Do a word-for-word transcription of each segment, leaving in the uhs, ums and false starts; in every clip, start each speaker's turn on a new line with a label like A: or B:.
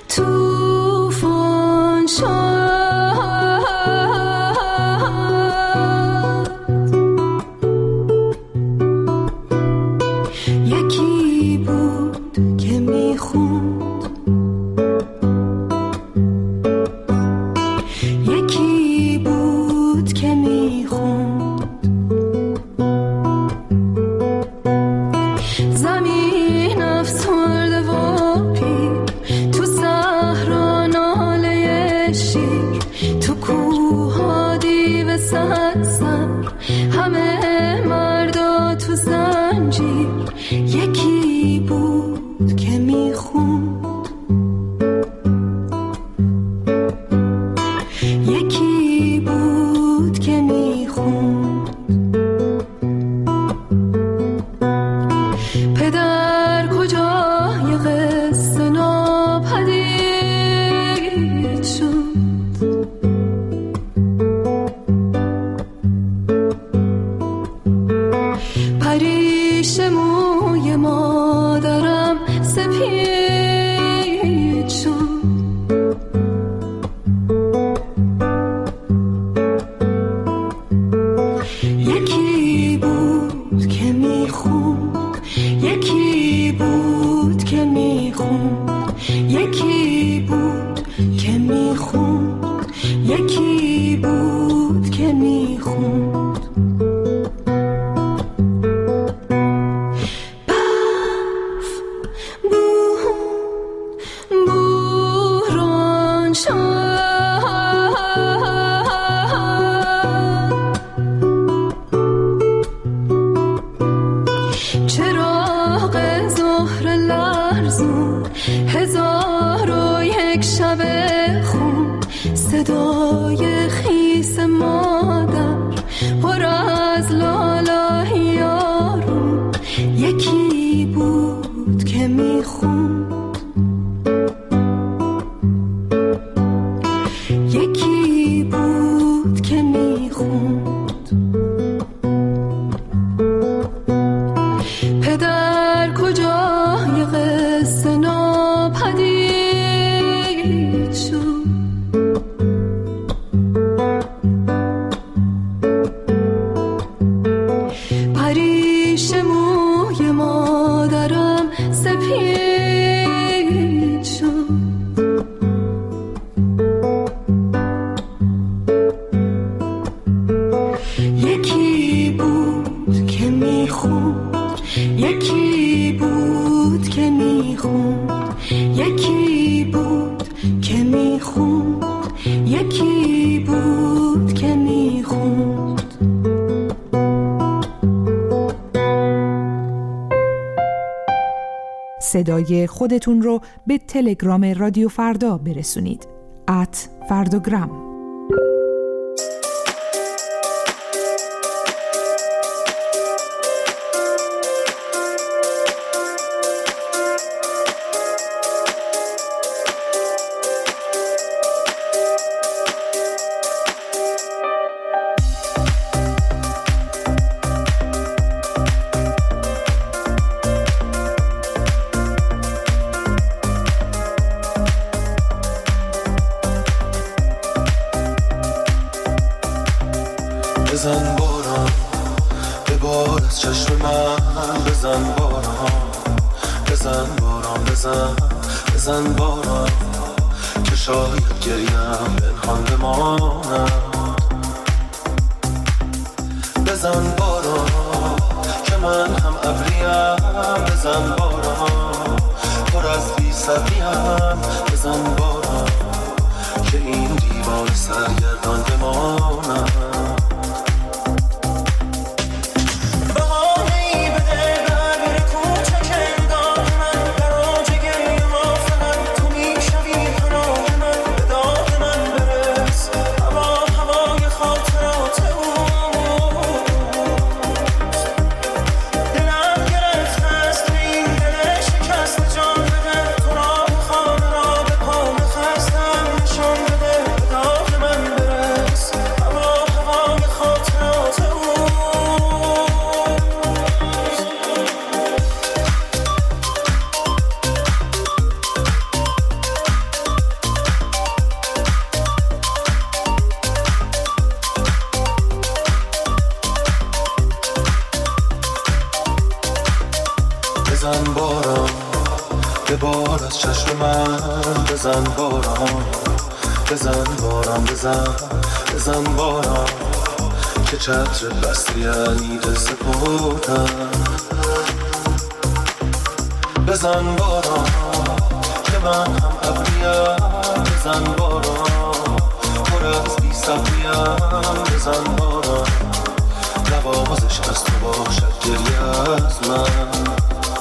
A: طوفان شد. یکی بود که میخوند، یکی بود که میخوند. زمین افسرده و پیر، تو صحرا ناله شیر، تو کوها دیو صد سر، همه مردا تو زنجیر. یکی بود که میخوند، یکی بود که میخوند. پدر کجای قصه ناپدید شد، پریش موی مادرم سپید شد. یکی بود که میخوند، یکی بود که میخوند، یکی بود که میخوند، یکی بود که میخوند. هزار و یک شب خون، صدای خیس مادر پر از لالای یارون. یکی بود که میخوند، یکی بود که میخوند. پدر کجای قصه ناپدید شد، پریش موی مادرم سپید شد. یکی بود که میخوند، یکی بود که میخوند، یکی بود که میخوند، یکی بود که میخوند.
B: صدای خودتون رو به تلگرام رادیو فردا برسونید. ات فردوگرام.
C: بزن باران ببار از چشم من، بزن باران بزن باران بزن بزن باران که شاید گریم پنهان بماند. بزن باران که من هم ابریم، بزن باران پر از بی صبریم، بزن باران که این دیوار سرگردان بماند.
D: دلم گرفته است این دل شکست، جان بده تو را خانه را به پا
C: یه بار از چشم من بزن باران، بزن باران، بزن بزن باران، که چتر بستی علیده سپردم. بزن باران که من هم ابریم، بزن باران پر از بی صبریم، بزن باران نوازش از تو باشد گریه از من.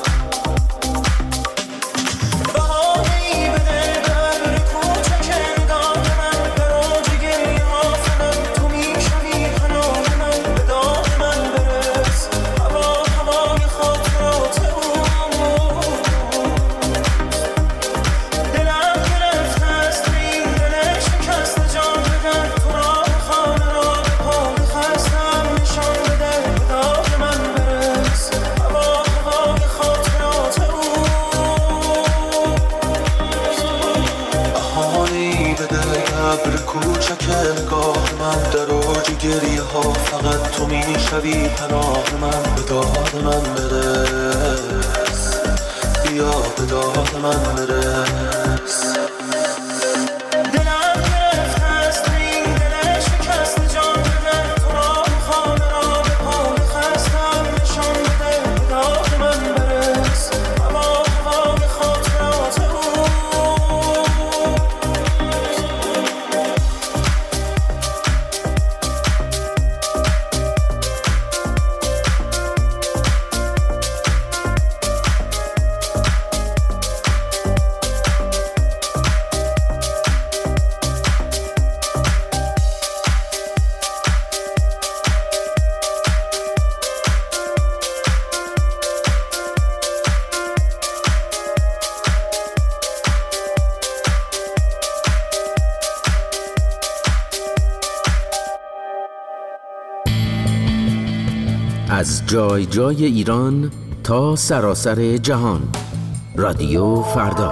C: گریه ها فقط تو میشوی پناه من، به داد من برس، بیا به داد من برس. دلم گرفت است این دل شکست جان بده، تو را خانه را به پا خستم نشان بده، به داد من برس، هوا هوای خاطرات او.
D: از جای جای ایران تا سراسر جهان، رادیو فردا.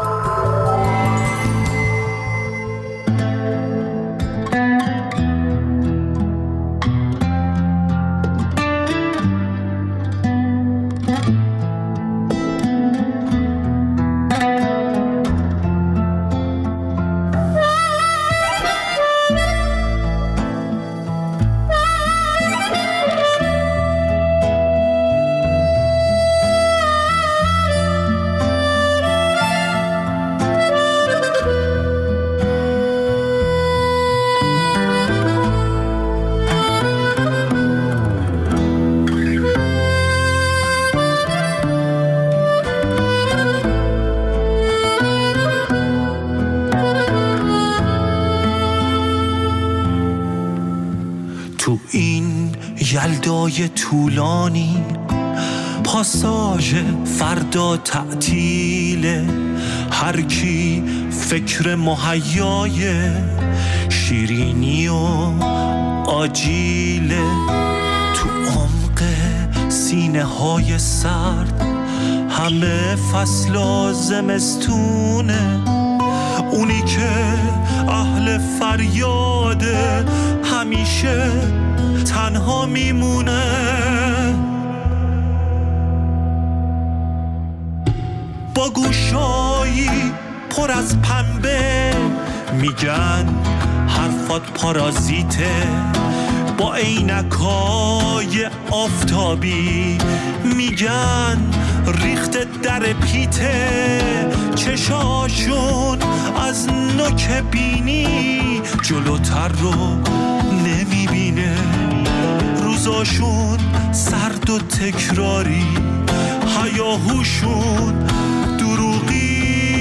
E: تو این یلدای طولانی پاساژ فردا تعطیله، هر کی فکر مهیای شیرینی و آجیله. تو عمق سینه های سرد همه فصل زمستونه، اونی که اهل فریاده همیشه تنها میمونه. با گوشایی پر از پنبه میگن حرفات پارازیته، با عینکای آفتابی میگن ریخت در پیته، چشاشون از نوک بینی جلوتر رو نمیبینه، روزاشون سرد و تکراری، هیاهوشون دروغینه.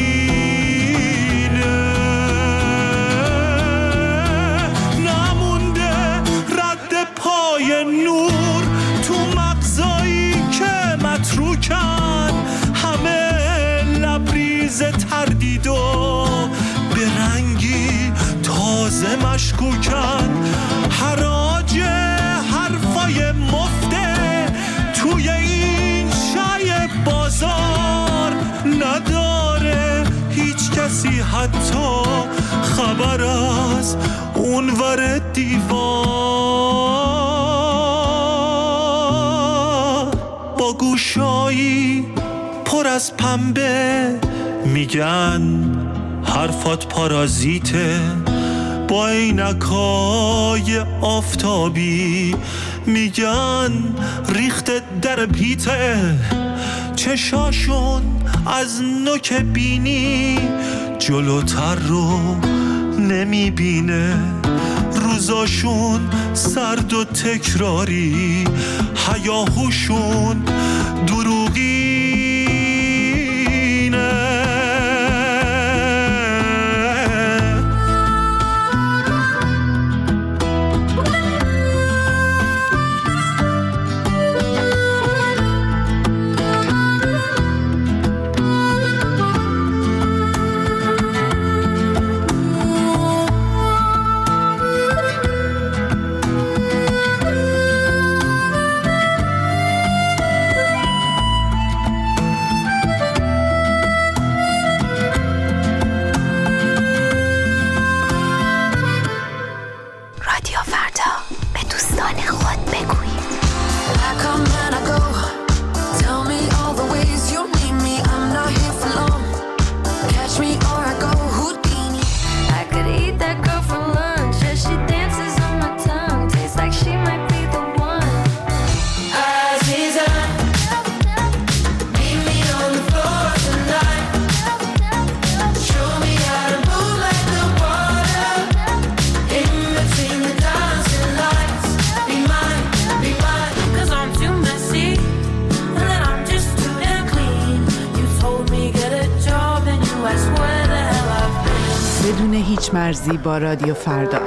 E: نمونده رد پای نور تو مغزایی که متروکن، همه لبریز تردید و به رنگی تازه مشکوکن. حراج حرفای مفته توی این شای بازار نداره هیچ کسی، حتی خبر از اونور دیوار. با گوشایی پر از پنبه میگن حرفات پارازیته با عینکای آفتابی، میگن ریخت در پیته چشاشون از نوک بینی جلوتر رو نمیبینه، روزاشون سرد و تکراری، هیاهوشون دروغینه.
F: بدون هیچ مرزی با رادیو فردا.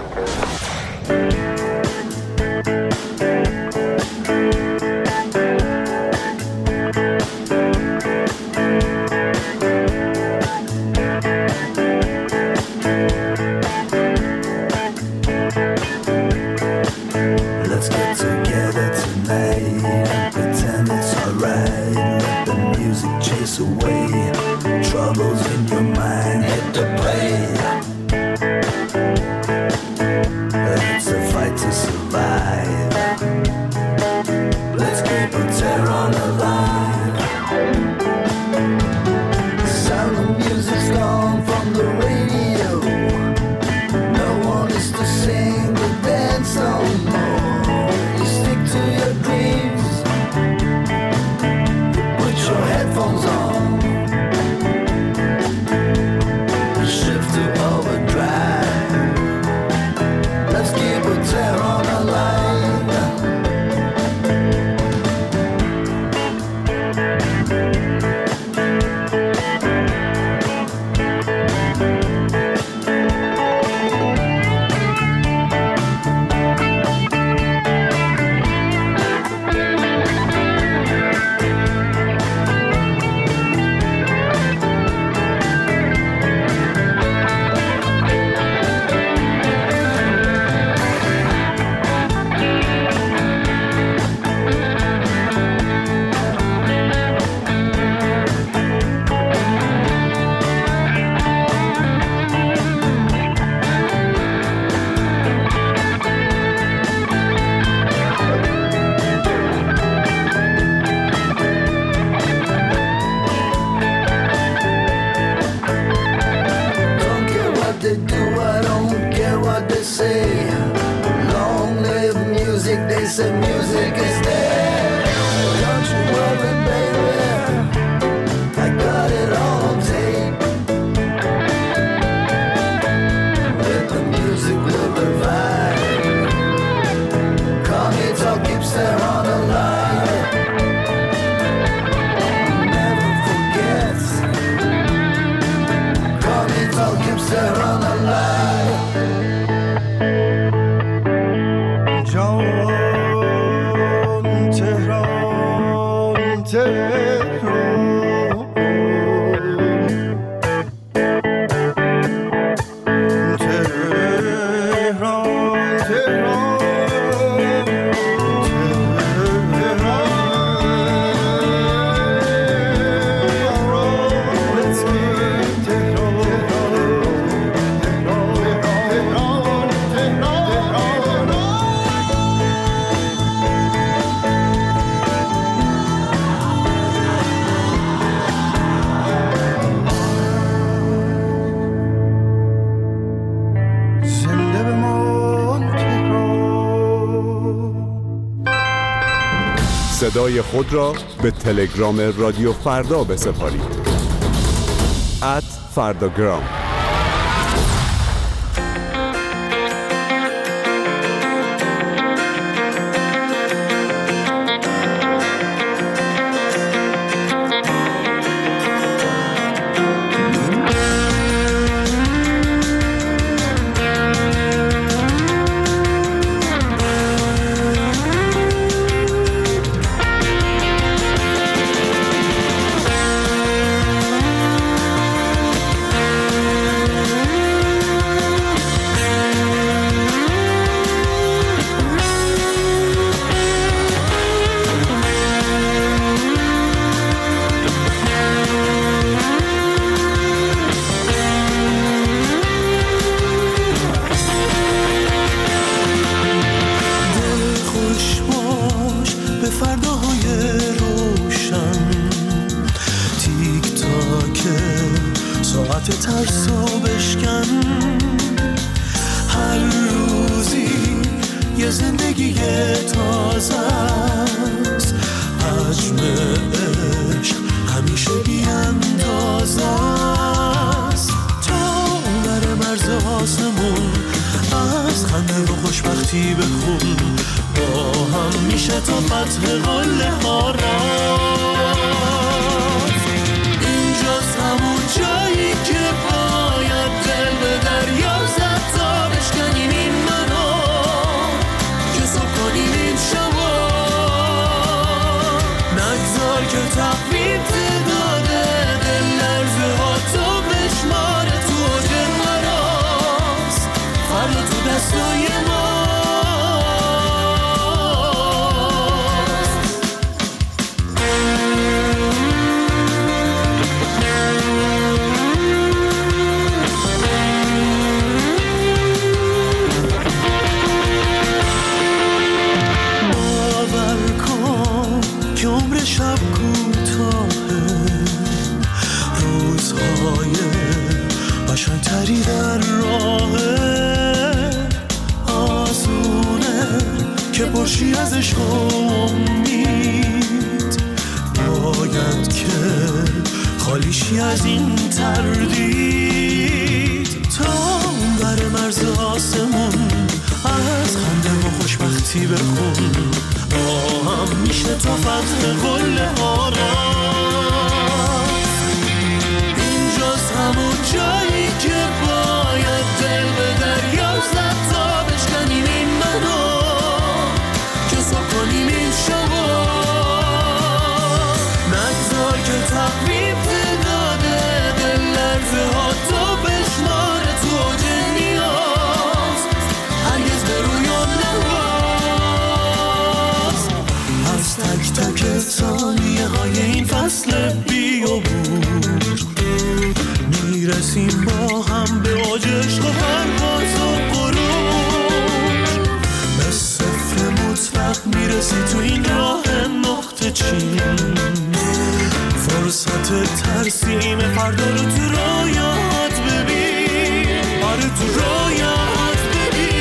C: Joe
G: صدای خود را به تلگرام رادیو فردا بسپارید. ات فرداگرام.
C: ترسو بشکن، هر روزی یه زندگی تازه است، حجم عشق همیشه بیاندازه است. تا بر مرز آسمون از خنده و خوشبختی بخون، با هم میشه تا فتح قله ها رفت. اینجاست همون جایی که باید دل به دریا زد تا بشکنیم این منو، که صبح کنیم این شبا. نگذار که تقویم تعداده دل لرزه ها تو بشماره، تو اوج مراست فردا تو دستای ما. شب کوتاهه، روزهای قشنگتری در راهه، آسونه که پرشی از عشق و امید، باید که خالیشی از این تردید. تا بر مرز آسمون از خنده و خوشبختی بخون، با هم میشه تا فتح قله ها رفت. اینجاست همون جایی که باید دل به دریا زد تا بشکنیم این منو، که صبح کنیم این شبا. نگذار که تقویم تعداده دل لرزه ها تو بشماره، تو اوج نیاز هرگز به رویان نواز. از تک تک ثانیه های این فصل بیابور میرسیم با هم به اوج عشق و پرواز و غرور. به صفر مطلق میرسی تو این راه نقطه چین، فرصت ترسیم فردا رو تو رویات ببین، آره تو رویات ببین.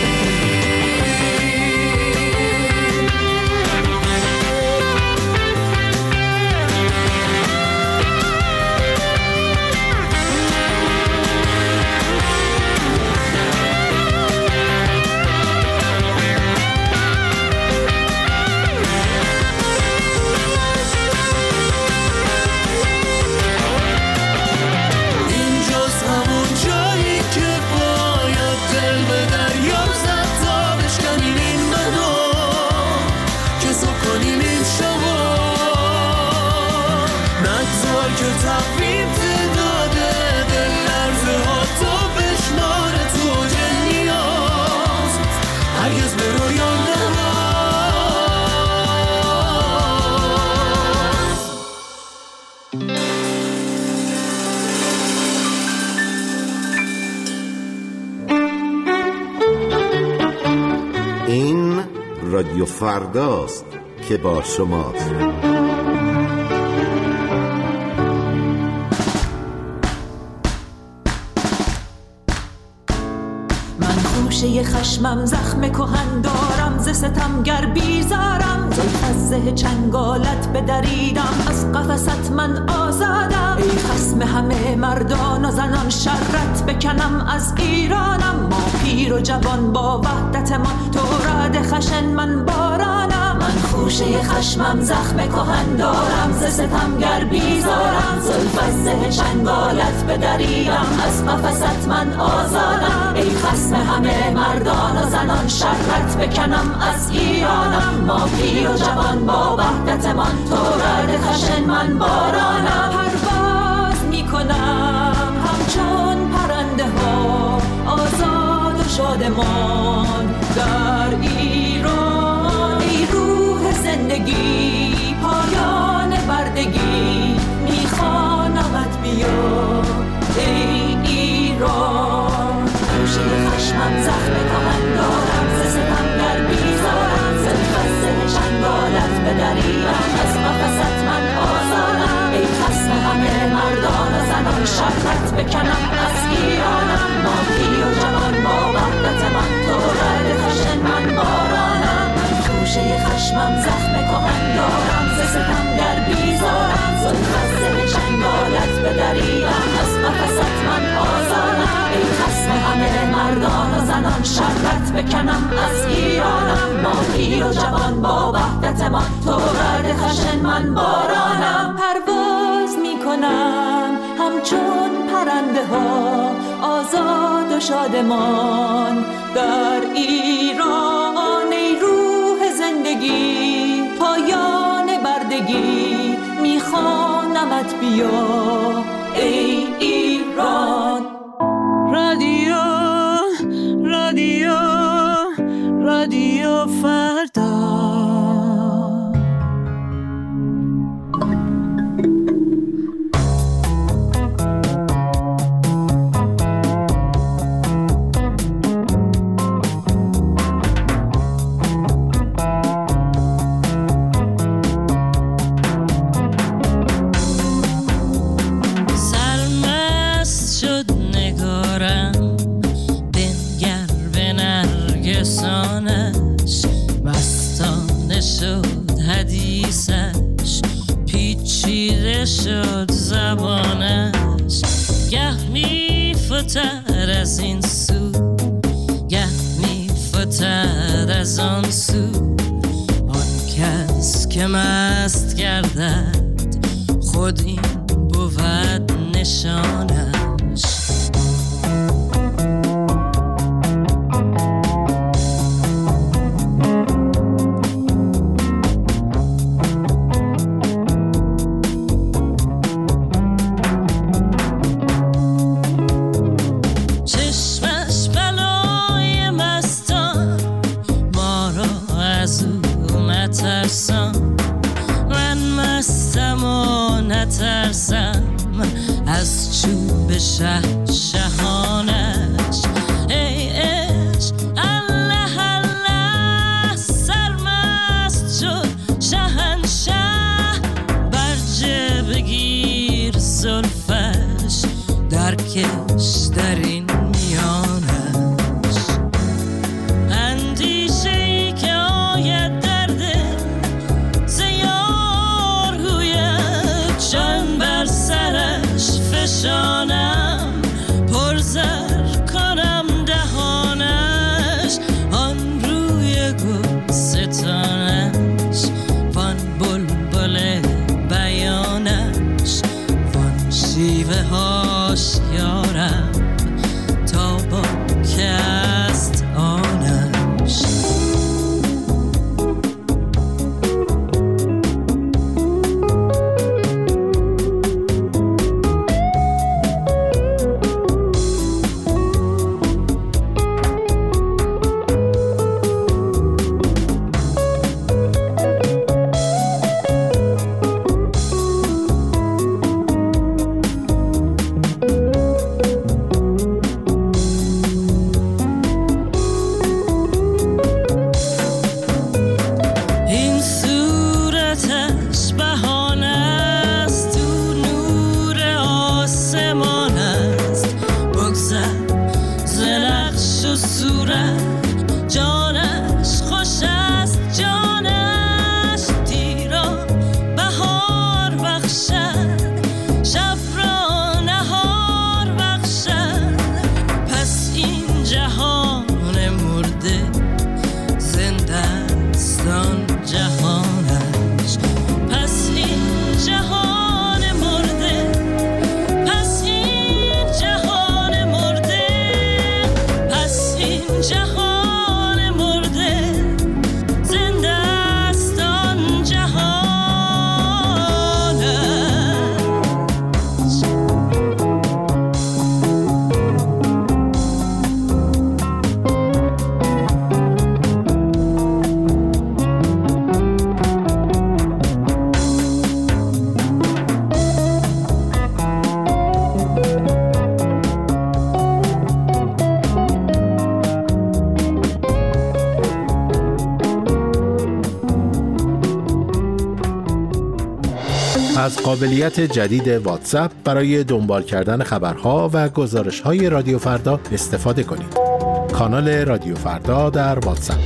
H: این رادیو فرداست که با شماست.
A: من خوش خوشه خشمم زخم کهن دارم، ز ستمگر بیزارم. زلف از زه چنگالت بدریدم، از قفست من آزادم. ای خصم همه مردان و زنان، شرت بکنم از ایرانم. ما پیر و جوان با وحدت من، تو رعد خشن من بارانم. من خوشه خشمم زخم کهن دارم، ز ستمگر بیزارم. زلف از زه چنگالت بدریدم، از قفست من آزادم. ای خصم همه مردان و زنان، شرت بکنم از ایرانم. ما پیر و جوان با وحدت من، تو رعد خشن من بارانم. پرواز میکنم همچون پرنده ها، آزاد و شادمان در ایران. ای روح زندگی پایان بردگی، میخوانمت بیا ای ایران. خوشه خشمم زخم کهن دارم، ز ستمگر بیزارم. زلف از زه چنگالت بدریدم، از قفست من آزادم. ای خصم همه مردان و زنان، شرت بکنم از ایرانم. ما پیر و جوان با وحدت من، تو رعد خشن من بارانم. من خوشه خشمم زخم کهن دارم، ز ستمگر بیزارم. زلف از زه چنگالت بدریدم، از قفست من آزادم. ای خصم همه مردان و زنان، شرت بکنم از ایرانم. ما پیر و جوان با وحدت من، تو رعد خشن من بارانم. پرواز میکنم همچون پرنده ها، آزاد و شادمان در ایران. ای روح زندگی پایان بردگی، میخوانمت بیا ای ایران. رادیو رادیو رادیو فردا.
I: شد زبانش، گه میفتد از این سو، گه میفتد از آن سو. آن کس که مست گردد، خود این بود نشانش.
J: نترسم از چوب شه شهانش. ای عشق الله الله، سرمست شد شهنشه. برجه بگیر زلفش، درکش در این میانش. اندیشه ای که آید در دل، زیار گوید جان بر سرش فشانم. پرزر کنم دهانش، آن روی گل ستانش، وان بلبل بیانش، وان شیوه هاش یارم تا با که است آنش.
K: از قابلیت جدید واتساپ برای دنبال کردن خبرها و گزارش‌های رادیو فردا استفاده کنید. کانال رادیو فردا در واتساپ.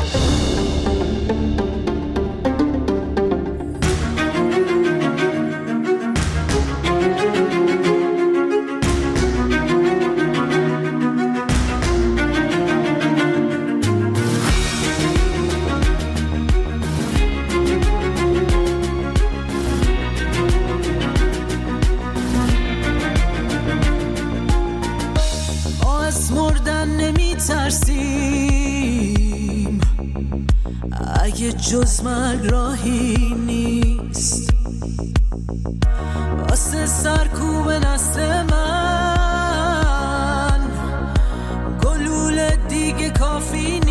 A: ترسیم اگه جز مرگ راهی نیست واسه سرکوب نسل من گلوله دیگه کافی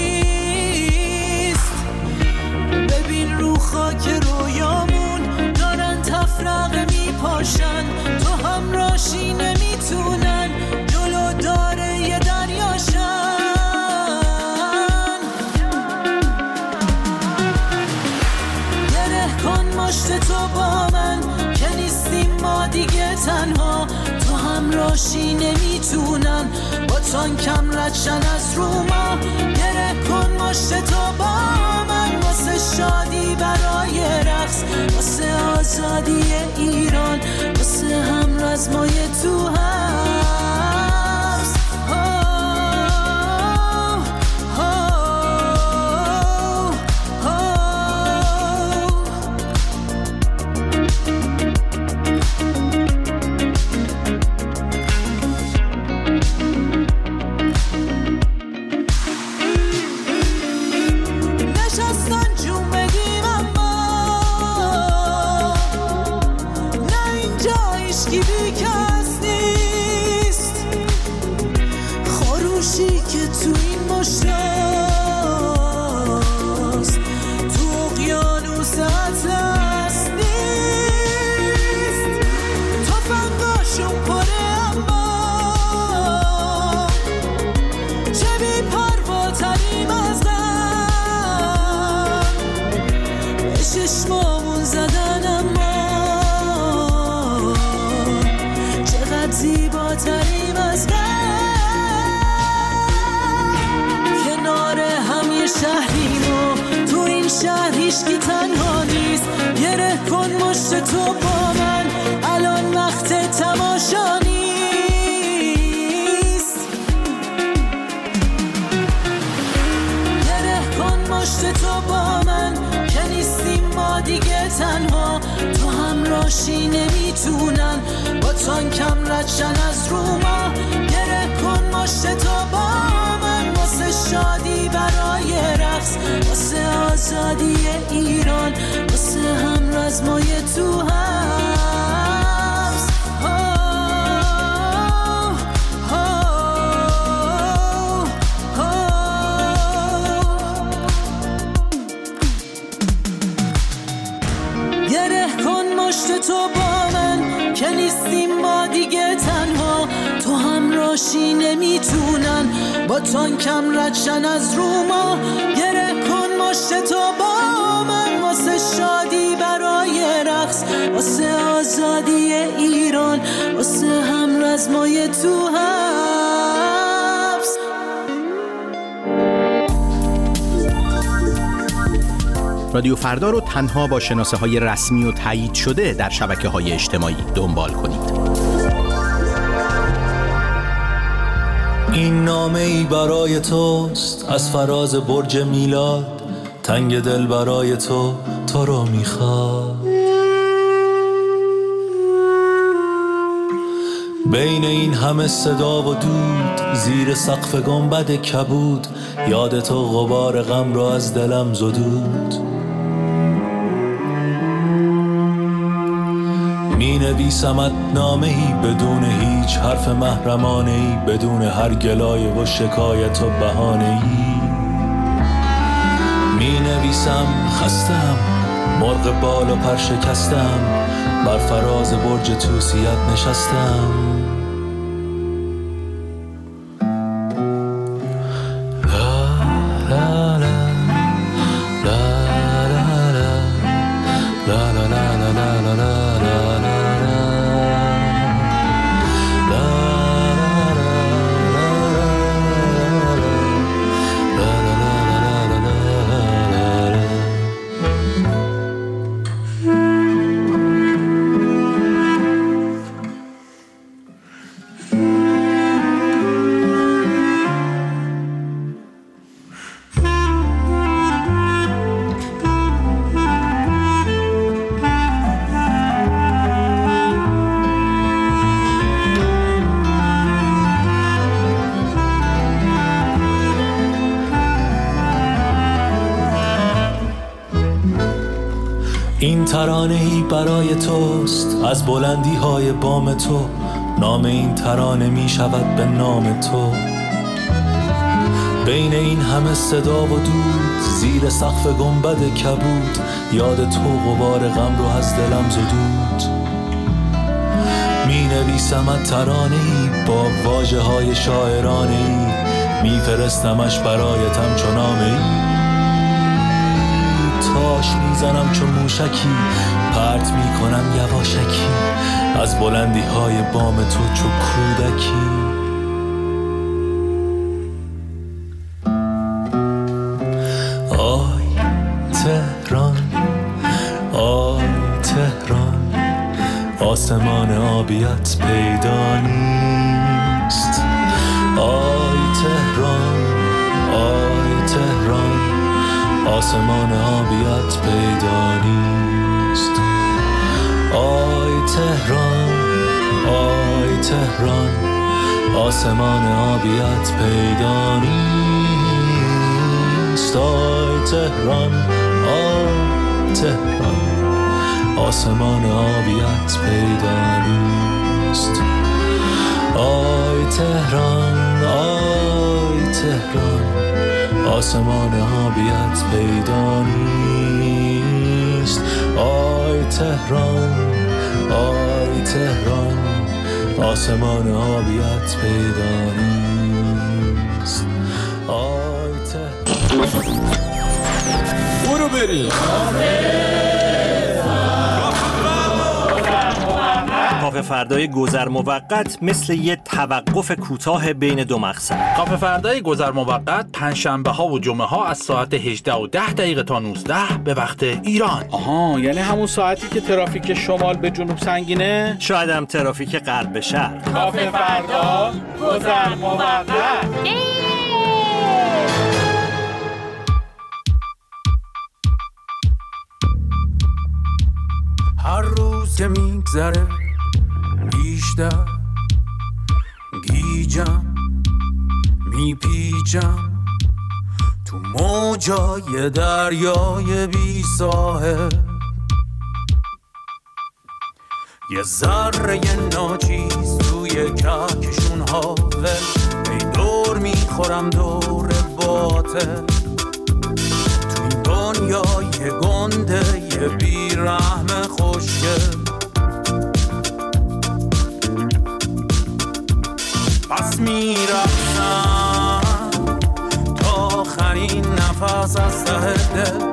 A: نیست ببین رو خاک رویامون دارن تفرقه میپاشن تو هم راشی نمیتونن جلو داره یه دریاشن گره کن مشت تو با من که نیستیم ما دیگه تنها تو هم راشی نمیتونن با تانکم ردشن از رو ما گره کن مشت تو با من واسه شادی برای رقص واسه آزادی ایران واسه هم رزمای تو هست هیچکی تنها نیست گره کن مشت تو با من الان وقت تماشا نیست گره کن مشت تو با من که نیستیم ما دیگه تنها تو هم راشی نمیتونن با تانکم ردشن از رو ما گره کن مشت تو با من واسه شادی برای رقص واسه آزادی ایران واسه هم رزمای تو هست گره کن مشت تو با من که نیستیم ما دیگه تنها تو هم راشی نمیتونن با تانکم ردشن از رو ما گره کن مشت تو با من واسه شادی برای رقص واسه آزادی ایران واسه هم رزمای تو حبس
K: رادیو فردا رو تنها با شناسه های رسمی و تایید شده در شبکه های اجتماعی دنبال کنید.
L: این نامه ای برای توست از فراز برج میلاد تنگ دل برای تو تو رو میخواد بین این همه صدا و دود زیر سقف گنبد کبود یاد تو غبار غم را از دلم زدود می نویسمت نامه ای بدون هیچ حرف محرمانه ای بدون هر گلایه و شکایت و بهانه ای می نویسم خستم مرغ بال و پر شکستم بر فراز برج توسیت نشستم La la la la la la la la la la ترانه‌ای برای توست از بلندی های بام تو، نام این ترانه می شود به نام تو. بین این همه صدا و دود، زیر سقف گنبد کبود، یاد تو غبار غم رو از دلم زدود. می نویسمت ترانه‌ای با واژه های شاعرانه‌ای، می فرستمش برایتم چو نامه‌ای. تاش می زنم چو موشکی، پرت می کنم یواشکی از بلندی های بام تو چو کودکی. آی تهران، آی تهران، آسمان آبیت پیدا نیست. آی تهران، آی تهران، آسمان آبیت پیدا نیست. آی تهران، آی تهران، آسمان آبیت پیدا نیست. آی تهران، آی تهران، آسمان آبیت پیدا نیست. آی تهران، آی تهران، آسمان آبیت پیدا نیست. آی تهران، آی تهران، آسمان آبیت پیدا نیست. آی تهران.
M: برو بریم.
N: کافه فردای گذر موقت مثل یه توقف کوتاه بین دو مقصد.
O: کافه فردای گذر موقت پنجشنبه ها و جمعه ها از ساعت هجده و ده دقیقه تا نوزده به وقت ایران.
P: آها، یعنی همون ساعتی که ترافیک شمال به جنوب سنگینه؟
N: شاید هم ترافیک غرب به شرق.
P: کافه فردا گذر موقت.
C: هر روز که میگذره بیشتر گیجم، میپیچم تو موجای دریای بی ساحل. یه ذره ناچیز توی کهکشون هاول، ای دور میخورم دور باطل. تو این دنیای گنده یه بیرحم خوشگل. پس میرقصم تا آخرین نفس از ته دل.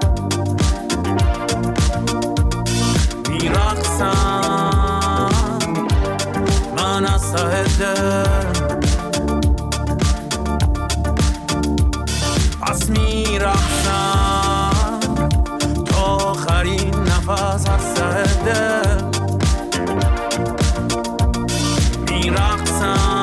C: میرقصم من از ته دل. پس میرقصم تا آخرین نفس از ته دل. میرقصم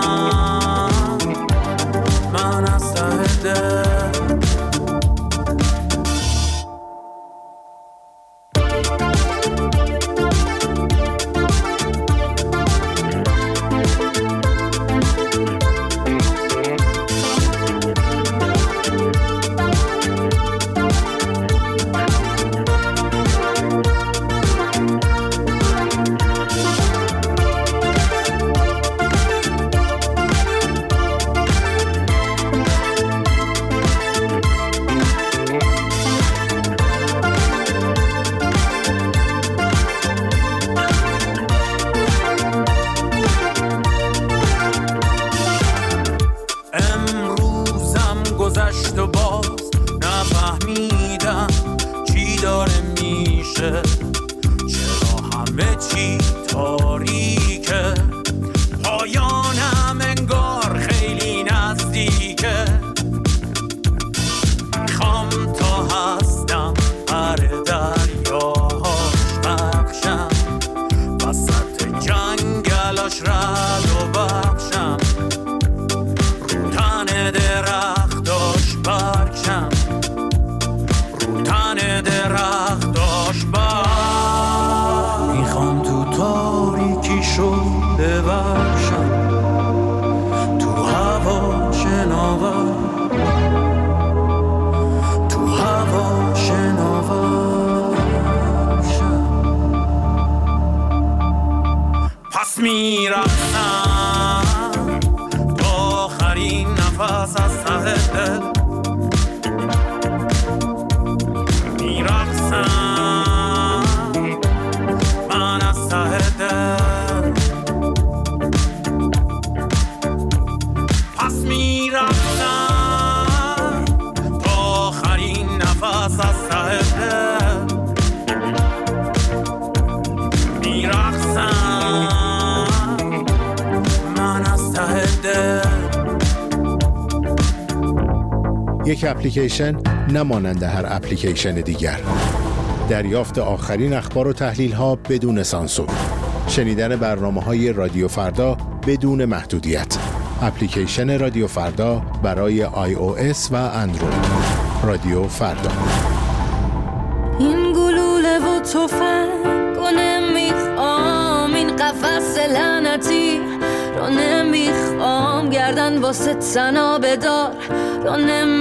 K: یک اپلیکیشن نمانند هر اپلیکیشن دیگر. دریافت آخرین اخبار و تحلیل ها بدون سانسور. شنیدن برنامه‌های رادیو فردا بدون محدودیت. اپلیکیشن رادیو فردا برای آی او اس و اندروید. رادیو فردا.
J: این گلوله و تفنگ رو نمیخوام، این قفس لعنتی رو نمیخوام، گردن واسه تنها بدار رو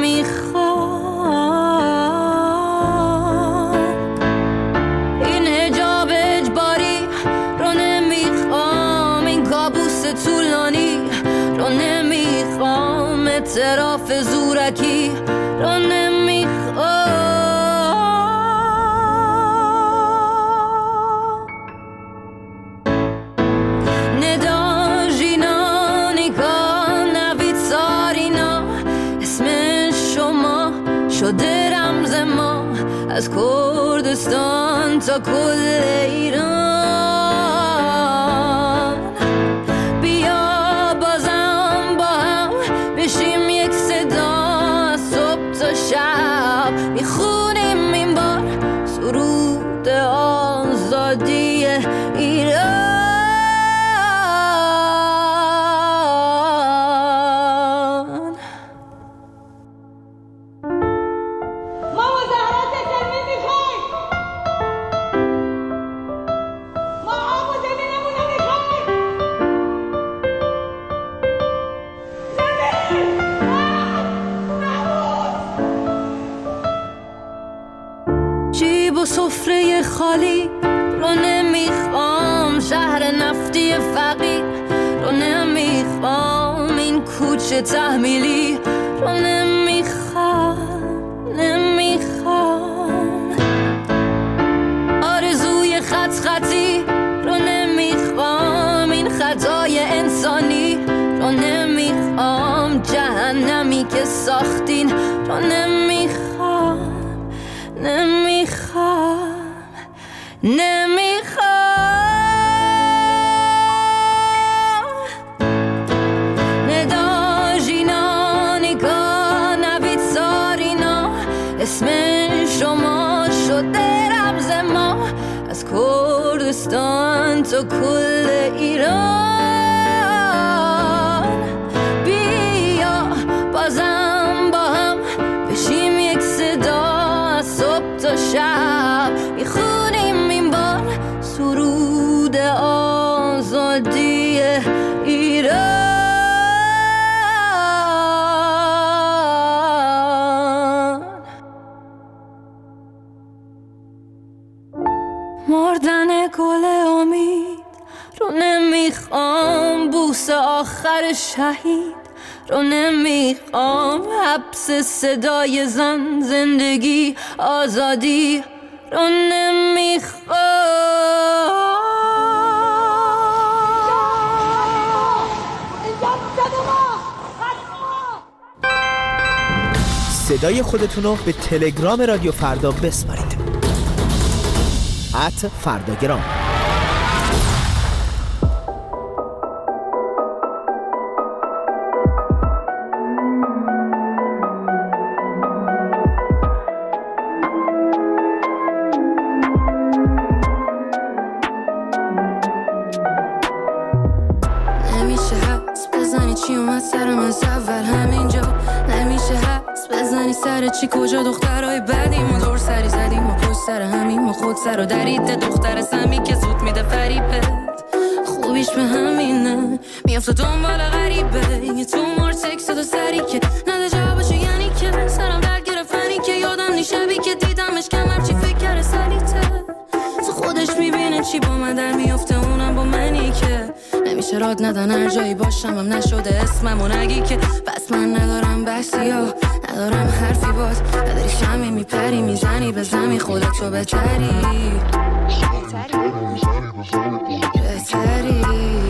J: نمیخوام، این حجاب اجباری رو نمیخوام، این کابوس طولانی رو نمیخوام، اعتراف زورکی رو نمیخوام. شده رمز ما از کردستان تا کل ایران. بیا بازم با هم بشیم یک صدا، از صبح تا شب میخونیم این بار سرود آزادی ایران. سفره خالی رو نمیخوام، شهر نفتی فقیر رو نمیخوام، این کوچه تحمیلی رو نمیخوام نمیخوام، آرزوی خط خطی رو نمیخوام، این خطای انسانی رو نمیخوام، جهنمی که ساختین رو نمیخوام نمیخوام نمیخوام. ندا جینا نگاه نوید سارینا، اسم شما شده رمز ما از کردستان تا کل ایران. بیا بازم با هم بشیم یک صدا، صبح تا شب میخونیم این بار سرود آزادی ایران. مردن گل امید رو نمیخوام، بوس آخر شهید رو نمیخوام، حبس صدای زن، زندگی آزادی رو نمیخوام.
Q: صدای خودتون رو به تلگرام رادیو فردا بسپارید. ات فرداگرام.
R: چی کجا دخترای بدیم و دور سری زدیم و پشت سر همیم و خود سر و درید دختر سمی که زود میده فریبت خوبیش به همینه میافته دنبال غریبه یه تو مار تکست دو سری که نده جوابشو یعنی که سرم درد گرفتنی که یادم نی شبی که دیدمش کمر چی فکر کرده سریته تو خودش میبینه چی با من در میافته اونم با منی که نمیشه راد ندن هر جایی باشم هم نشده اسمم و نگی که بس من ندارم بحثی ها ندارم حرفی باز نداری شمی میپری میزنی به زمین خودتو بهتری بهتری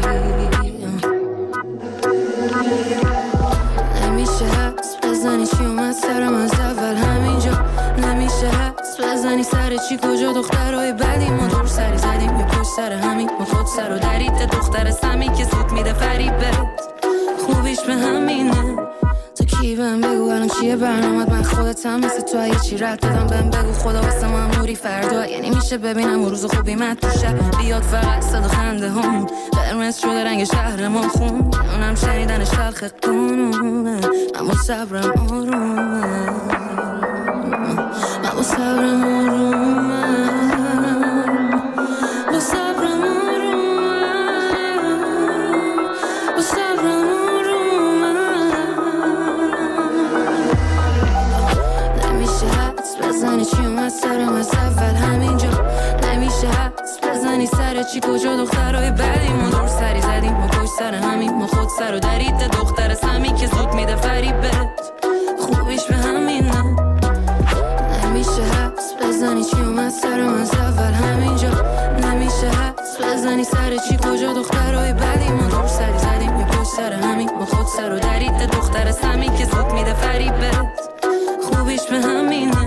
R: نمیشه حدس بزنی چی اومد سرم از اول همینجا نمیشه حدس بزنی سر چی کجا دخترهای بدی ما دور سری زدیم یه پشت سر همین ما خود سر و درید دختر سمی که زود میده فریبت خوبیش به همینه تو کی بودی بهم بگو الان چیه برنامت، من خودتم مثل تو اگه چی رد دادم بهم بگو خدا واسه من موری فردا، یعنی میشه ببینم اون روز خوبی من تو شهر بیاد فقط صدا خنده هم قرمز شده رنگ شهر ما خون، اونم شنیدنش تلخ قانونه، اما صبرم آرومه، اما صبرم آرومه، با صبرم آرومه، با صبرم آرومه. نمیشه حدس بزنی چی اومد سرم از اول همینجا، نمیشه حدس بزنی سر چی کجا دخترهای بدی ما دور سری زدیم ما پشت سر همین ما خود سر و درید دختر سمی که زود میده فریبت خوبیش به همینه. نمیشه حدس بزنی چی اومد سرم از اول همینجا، نمیشه حدس بزنی سر چی کجا دخترهای بدی ما دور سری زدیم یا پشت سر همین ما خود سر و درید دختر سمی که زود میده فریبت خوبیش به همینه.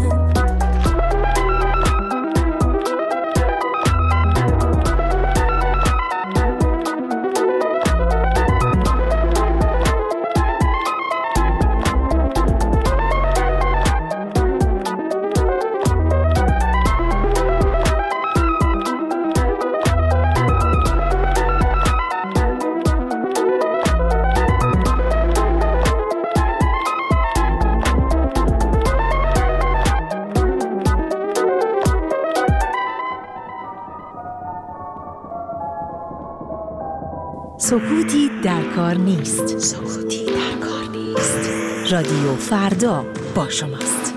B: سکوتی در کار نیست. سکوتی در کار نیست. رادیو فردا با شماست.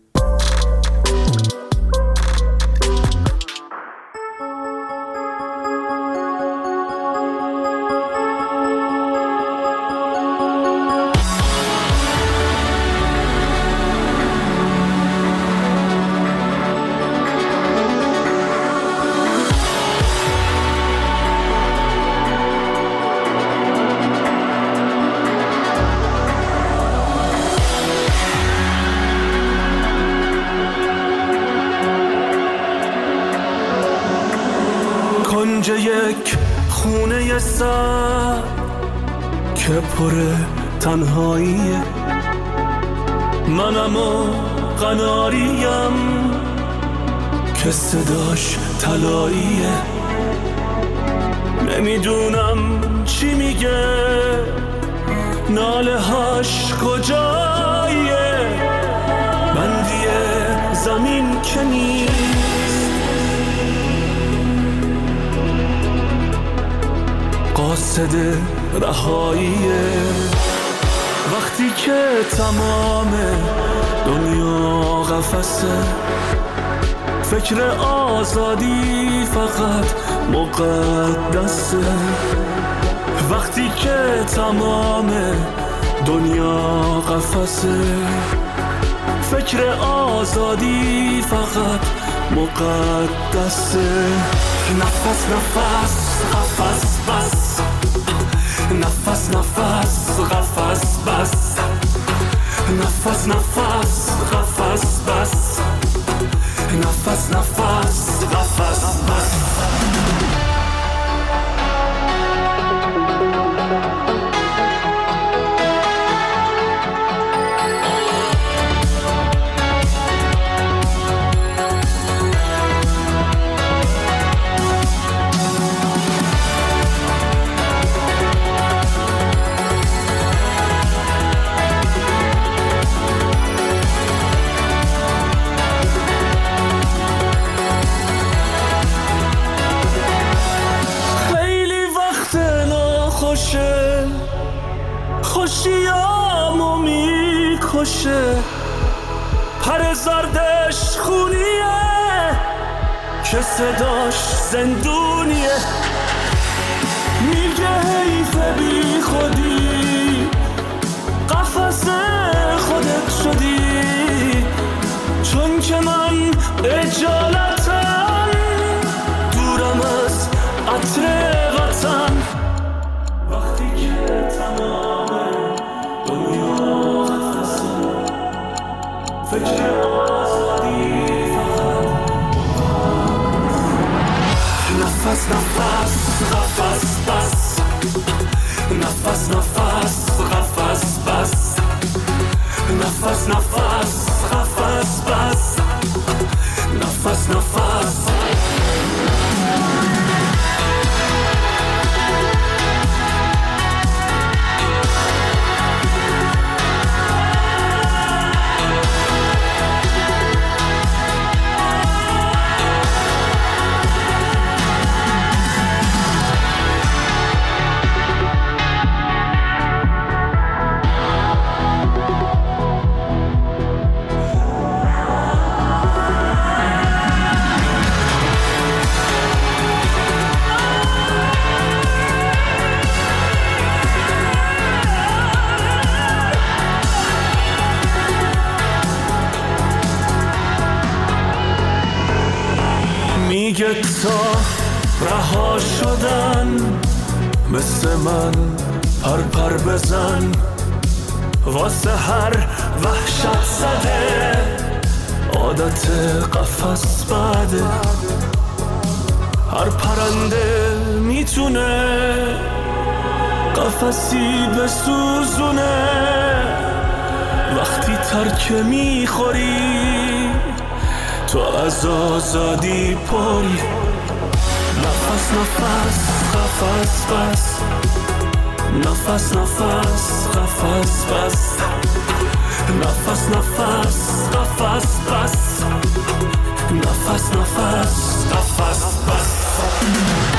E: یک خونه سر که پر تنهاییه، منم و قناریم که صداش طلاییه، نمیدونم چی میگه ناله هاش کجاییه، بندی زمین که نیست قاصد رهاییه، وقتی که تمام دنیا قفسه فکر آزادی فقط مقدسه، وقتی که تمام دنیا قفسه فکر آزادی فقط مقدسه، نفس نفس قفس بس، نفس نفس قفس بس، نفس نفس قفس بس، نفس نفس قفس بس. خوشیامو میکشه، پر زردش خونیه که صداش زندونیه، میگه حیف بی خودی قفس خودت شدی، چون که من اجالتم دورم از عطر وطن، وقتی که تمام دنیا قفسه فکر آزادی فقط نفس نفس قفس بس، نفس نفس قفس بس، میگه تا رها شدن مثل من پر پر بزن واسه هر وحشت زده عادت قفس بده هر پرنده میتونه قفسی بسوزونه وقتی ترکه میخوری تو از آزادی پری نفس نفس قفس بس نفس نفس قفس بس نفس نفس قفس بس نفس نفس قفس بس